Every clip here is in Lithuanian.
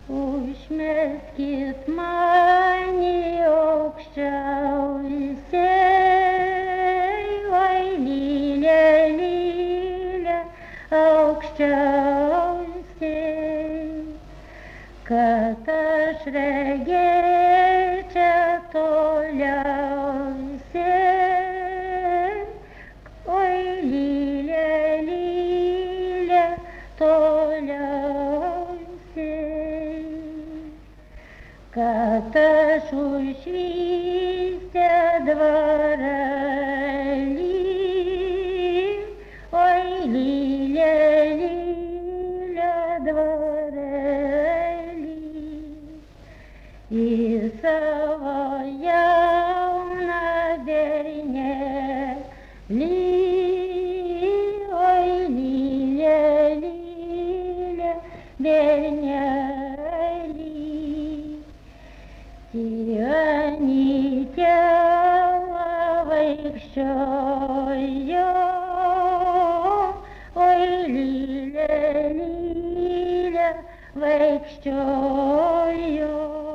Užmeskit mane aukščiausiai, oi lylė, lylė, aukščiausiai, kad aš regėčiau toliausiai, oi lylė, lylė, toliausiai, kad aš užvystę dvarelį, oi lylė, lylė, dvarelį, į savo jauną bernelį, oi lylė, lylė, bernelį, Anytė vaikščiojo, oi lylė, lylė, vaikščiojo,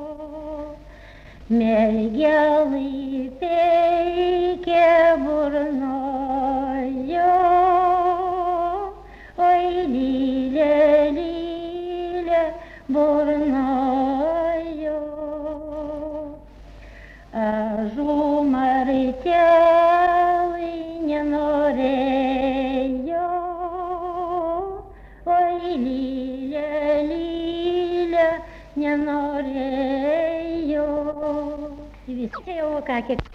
mergelai peikė burnojo, oi lylė, lylė, burnojo. Ažų martelai nenorėjo, oi lylė, lylė, nenorėjo. Visi jau ką kiek.